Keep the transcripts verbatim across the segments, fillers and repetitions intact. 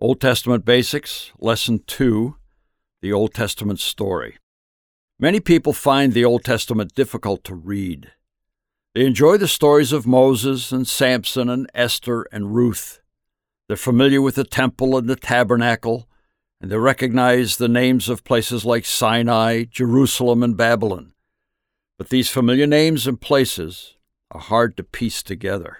Old Testament Basics, Lesson two, the Old Testament Story. Many people find the Old Testament difficult to read. They enjoy the stories of Moses and Samson and Esther and Ruth. They're familiar with the temple and the tabernacle, and they recognize the names of places like Sinai, Jerusalem, and Babylon. But these familiar names and places are hard to piece together.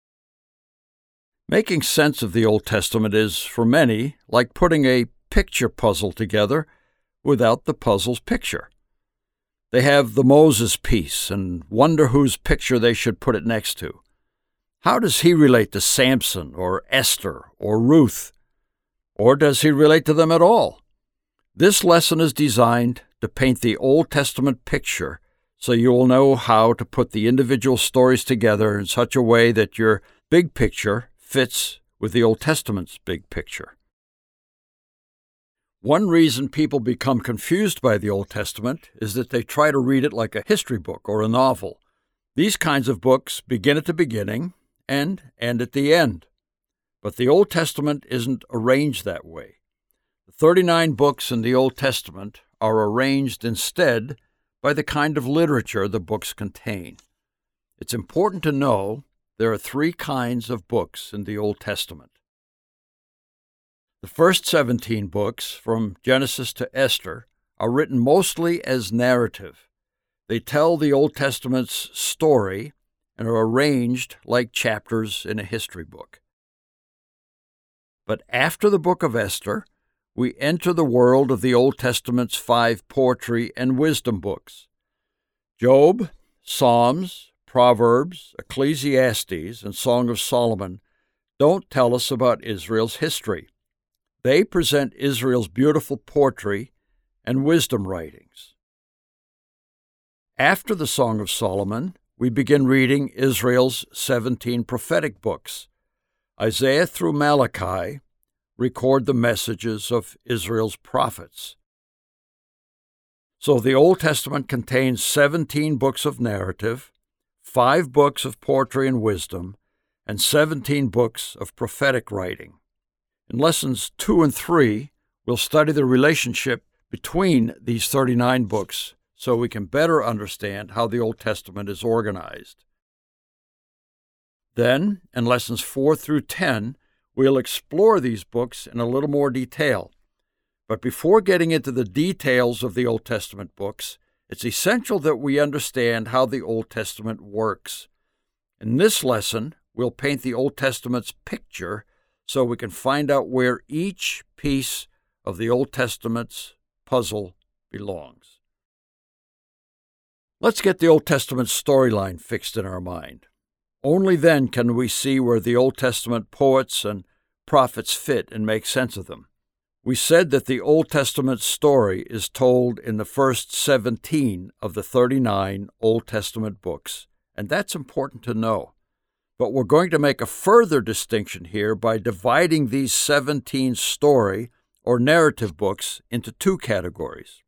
Making sense of the Old Testament is, for many, like putting a picture puzzle together without the puzzle's picture. They have the Moses piece and wonder whose picture they should put it next to. How does he relate to Samson or Esther or Ruth? Or does he relate to them at all? This lesson is designed to paint the Old Testament picture so you will know how to put the individual stories together in such a way that your big picture fits with the Old Testament's big picture. One reason people become confused by the Old Testament is that they try to read it like a history book or a novel. These kinds of books begin at the beginning and end at the end. But the Old Testament isn't arranged that way. The thirty-nine books in the Old Testament are arranged instead by the kind of literature the books contain. It's important to know there are three kinds of books in the Old Testament. The first seventeen books, from Genesis to Esther, are written mostly as narrative. They tell the Old Testament's story and are arranged like chapters in a history book. But after the book of Esther, we enter the world of the Old Testament's five poetry and wisdom books. Job, Psalms, Proverbs, Ecclesiastes, and Song of Solomon don't tell us about Israel's history. They present Israel's beautiful poetry and wisdom writings. After the Song of Solomon, we begin reading Israel's seventeen prophetic books. Isaiah through Malachi record the messages of Israel's prophets. So the Old Testament contains seventeen books of narrative, five books of poetry and wisdom, and seventeen books of prophetic writing. In lessons two and three, we'll study the relationship between these thirty-nine books so we can better understand how the Old Testament is organized. Then, in lessons four through ten, we'll explore these books in a little more detail. But before getting into the details of the Old Testament books, it's essential that we understand how the Old Testament works. In this lesson, we'll paint the Old Testament's picture so we can find out where each piece of the Old Testament's puzzle belongs. Let's get the Old Testament storyline fixed in our mind. Only then can we see where the Old Testament poets and prophets fit and make sense of them. We said that the Old Testament story is told in the first seventeen of the thirty-nine Old Testament books, and that's important to know. But we're going to make a further distinction here by dividing these seventeen story or narrative books into two categories.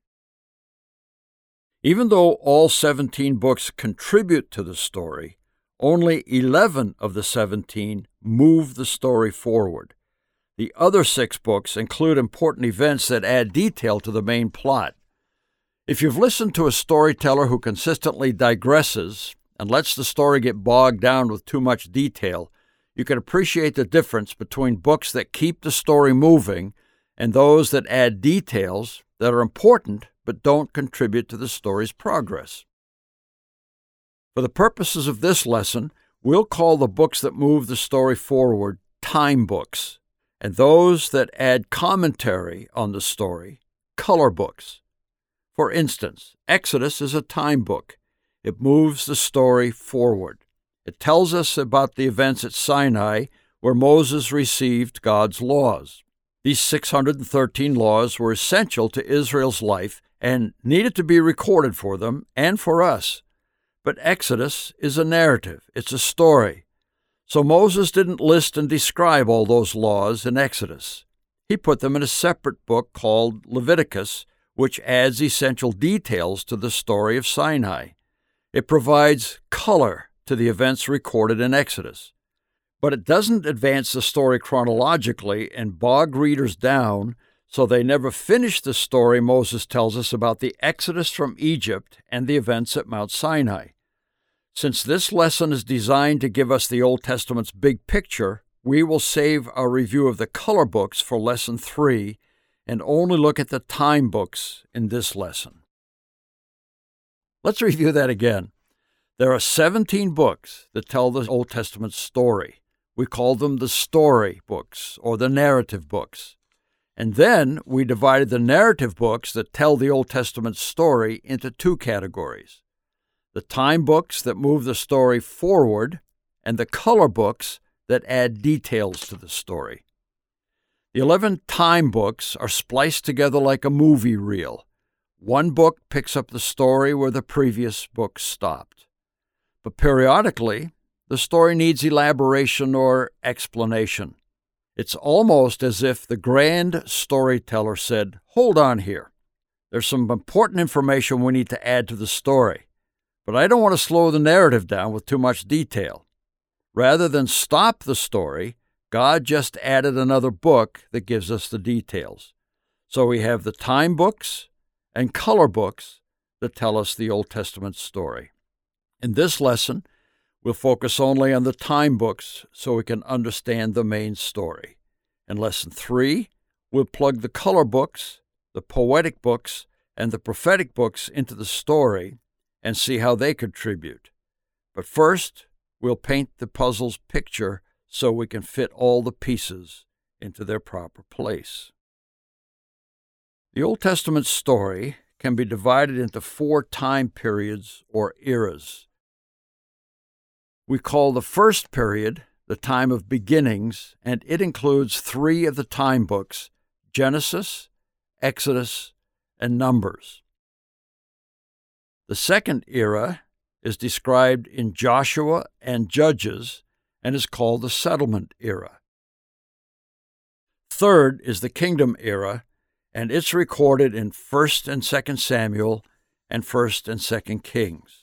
Even though all seventeen books contribute to the story, only eleven of the seventeen move the story forward. The other six books include important events that add detail to the main plot. If you've listened to a storyteller who consistently digresses and lets the story get bogged down with too much detail, you can appreciate the difference between books that keep the story moving and those that add details that are important but don't contribute to the story's progress. For the purposes of this lesson, we'll call the books that move the story forward time books, and those that add commentary on the story, color books. For instance, Exodus is a time book. It moves the story forward. It tells us about the events at Sinai where Moses received God's laws. These six hundred thirteen laws were essential to Israel's life and needed to be recorded for them and for us. But Exodus is a narrative. It's a story. So Moses didn't list and describe all those laws in Exodus. He put them in a separate book called Leviticus, which adds essential details to the story of Sinai. It provides color to the events recorded in Exodus. But it doesn't advance the story chronologically and bog readers down so they never finish the story Moses tells us about the Exodus from Egypt and the events at Mount Sinai. Since this lesson is designed to give us the Old Testament's big picture, we will save our review of the color books for Lesson three and only look at the time books in this lesson. Let's review that again. There are seventeen books that tell the Old Testament story. We call them the story books or the narrative books. And then we divided the narrative books that tell the Old Testament story into two categories: the time books that move the story forward and the color books that add details to the story. The eleven time books are spliced together like a movie reel. One book picks up the story where the previous book stopped. But periodically, the story needs elaboration or explanation. It's almost as if the grand storyteller said, "Hold on here. There's some important information we need to add to the story, but I don't want to slow the narrative down with too much detail." Rather than stop the story, God just added another book that gives us the details. So we have the time books and color books that tell us the Old Testament story. In this lesson, we'll focus only on the time books so we can understand the main story. In Lesson three, we'll plug the color books, the poetic books, and the prophetic books into the story and see how they contribute. But first, we'll paint the puzzle's picture so we can fit all the pieces into their proper place. The Old Testament story can be divided into four time periods or eras. We call the first period the time of beginnings, and it includes three of the time books: Genesis, Exodus, and Numbers. The second era is described in Joshua and Judges and is called the settlement era. Third is the kingdom era, and it's recorded in First and Second Samuel and First and Second Kings.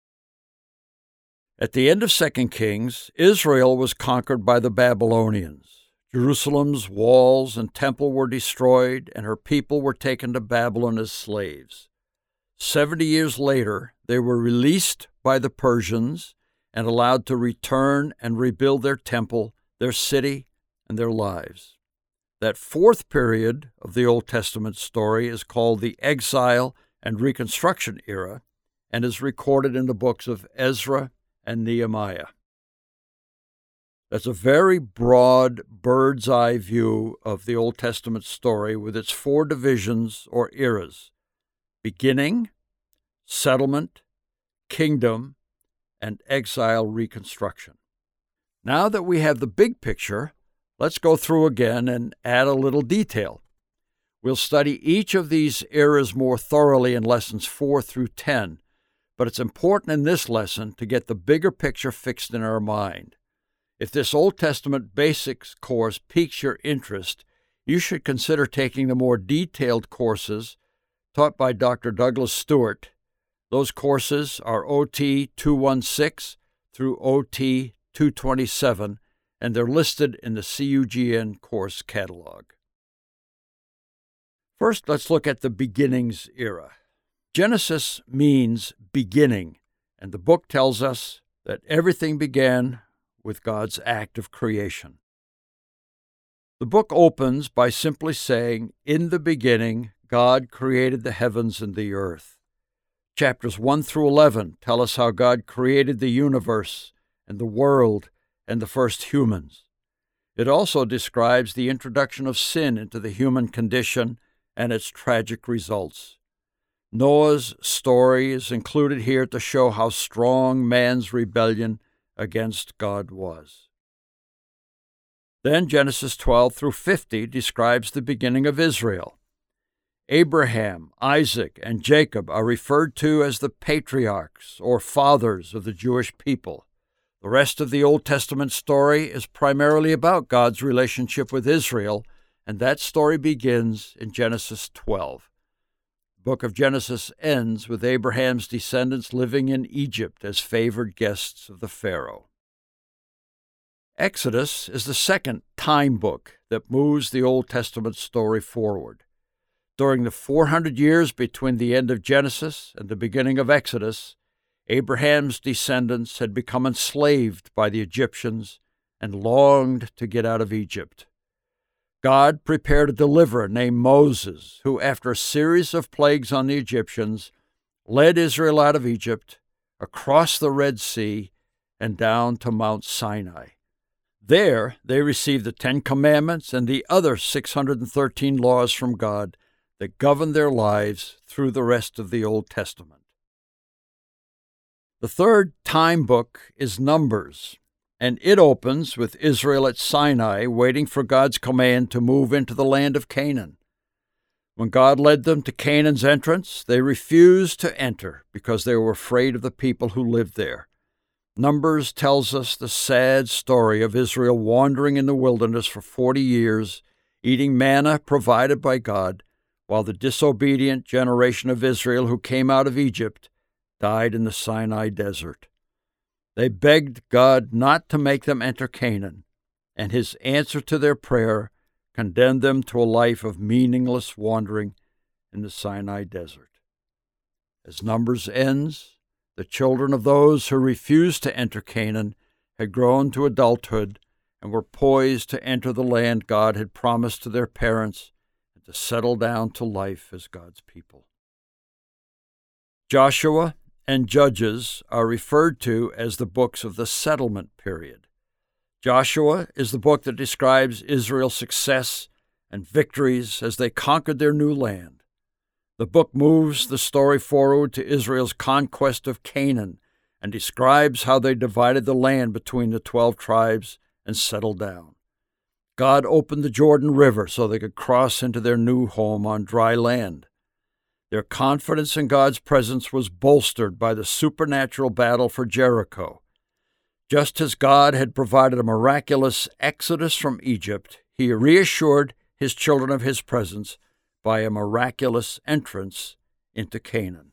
At the end of Second Kings, Israel was conquered by the Babylonians. Jerusalem's walls and temple were destroyed, and her people were taken to Babylon as slaves. Seventy years later, they were released by the Persians and allowed to return and rebuild their temple, their city, and their lives. That fourth period of the Old Testament story is called the Exile and Reconstruction era and is recorded in the books of Ezra and Nehemiah. That's a very broad bird's eye view of the Old Testament story with its four divisions or eras: beginning, settlement, kingdom, and exile reconstruction. Now that we have the big picture, let's go through again and add a little detail. We'll study each of these eras more thoroughly in lessons four through ten, but it's important in this lesson to get the bigger picture fixed in our mind. If this Old Testament basics course piques your interest, you should consider taking the more detailed courses taught by Doctor Douglas Stewart. Those courses are O T two sixteen through O T two twenty-seven, and they're listed in the C U G N course catalog. First, let's look at the beginnings era. Genesis means beginning, and the book tells us that everything began with God's act of creation. The book opens by simply saying, "In the beginning, God created the heavens and the earth." Chapters one through eleven tell us how God created the universe and the world and the first humans. It also describes the introduction of sin into the human condition and its tragic results. Noah's story is included here to show how strong man's rebellion against God was. Then Genesis twelve through fifty describes the beginning of Israel. Abraham, Isaac, and Jacob are referred to as the patriarchs or fathers of the Jewish people. The rest of the Old Testament story is primarily about God's relationship with Israel, and that story begins in Genesis twelve. The book of Genesis ends with Abraham's descendants living in Egypt as favored guests of the Pharaoh. Exodus is the second time book that moves the Old Testament story forward. During the four hundred years between the end of Genesis and the beginning of Exodus, Abraham's descendants had become enslaved by the Egyptians and longed to get out of Egypt. God prepared a deliverer named Moses, who, after a series of plagues on the Egyptians, led Israel out of Egypt, across the Red Sea, and down to Mount Sinai. There, they received the Ten Commandments and the other six hundred thirteen laws from God that govern their lives through the rest of the Old Testament. The third time book is Numbers, and it opens with Israel at Sinai waiting for God's command to move into the land of Canaan. When God led them to Canaan's entrance, they refused to enter because they were afraid of the people who lived there. Numbers tells us the sad story of Israel wandering in the wilderness for forty years, eating manna provided by God, while the disobedient generation of Israel who came out of Egypt died in the Sinai desert. They begged God not to make them enter Canaan, and his answer to their prayer condemned them to a life of meaningless wandering in the Sinai desert. As Numbers ends, the children of those who refused to enter Canaan had grown to adulthood and were poised to enter the land God had promised to their parents and to settle down to life as God's people. Joshua and Judges are referred to as the books of the settlement period. Joshua is the book that describes Israel's success and victories as they conquered their new land. The book moves the story forward to Israel's conquest of Canaan and describes how they divided the land between the twelve tribes and settled down. God opened the Jordan River so they could cross into their new home on dry land. Their confidence in God's presence was bolstered by the supernatural battle for Jericho. Just as God had provided a miraculous exodus from Egypt, he reassured his children of his presence by a miraculous entrance into Canaan.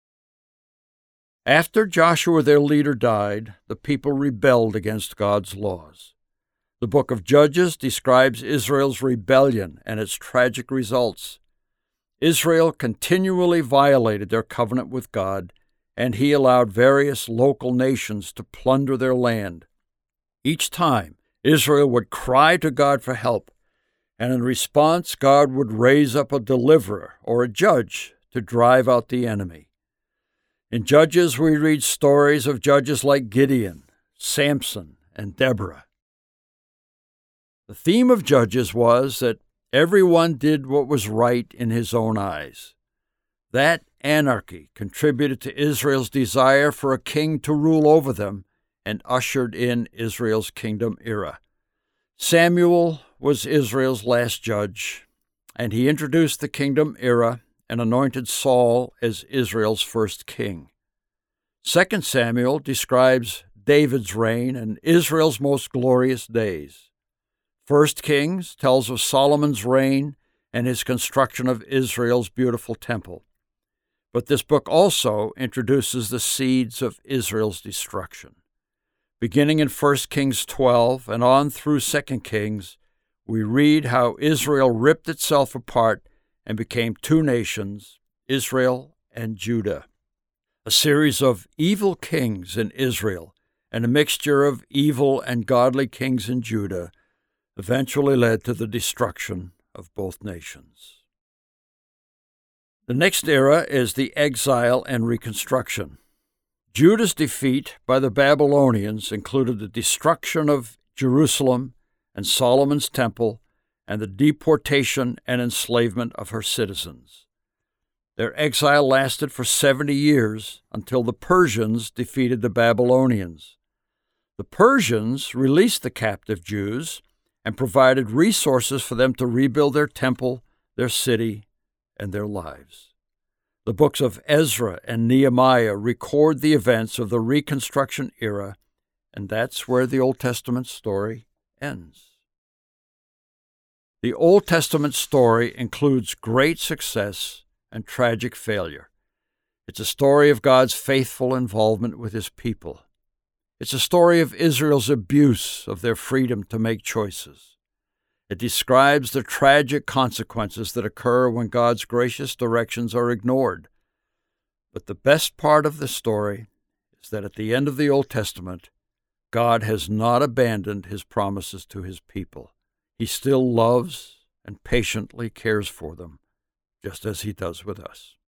After Joshua, their leader, died, the people rebelled against God's laws. The book of Judges describes Israel's rebellion and its tragic results. Israel continually violated their covenant with God, and he allowed various local nations to plunder their land. Each time, Israel would cry to God for help, and in response, God would raise up a deliverer or a judge to drive out the enemy. In Judges, we read stories of judges like Gideon, Samson, and Deborah. The theme of Judges was that everyone did what was right in his own eyes. That anarchy contributed to Israel's desire for a king to rule over them and ushered in Israel's kingdom era. Samuel was Israel's last judge, and he introduced the kingdom era and anointed Saul as Israel's first king. Second Samuel describes David's reign and Israel's most glorious days. First Kings tells of Solomon's reign and his construction of Israel's beautiful temple. But this book also introduces the seeds of Israel's destruction. Beginning in First Kings twelve and on through Second Kings, we read how Israel ripped itself apart and became two nations, Israel and Judah. A series of evil kings in Israel and a mixture of evil and godly kings in Judah eventually led to the destruction of both nations. The next era is the exile and reconstruction. Judah's defeat by the Babylonians included the destruction of Jerusalem and Solomon's temple and the deportation and enslavement of her citizens. Their exile lasted for seventy years until the Persians defeated the Babylonians. The Persians released the captive Jews and provided resources for them to rebuild their temple, their city, and their lives. The books of Ezra and Nehemiah record the events of the Reconstruction era, and that's where the Old Testament story ends. The Old Testament story includes great success and tragic failure. It's a story of God's faithful involvement with his people. It's a story of Israel's abuse of their freedom to make choices. It describes the tragic consequences that occur when God's gracious directions are ignored. But the best part of the story is that at the end of the Old Testament, God has not abandoned his promises to his people. He still loves and patiently cares for them, just as he does with us.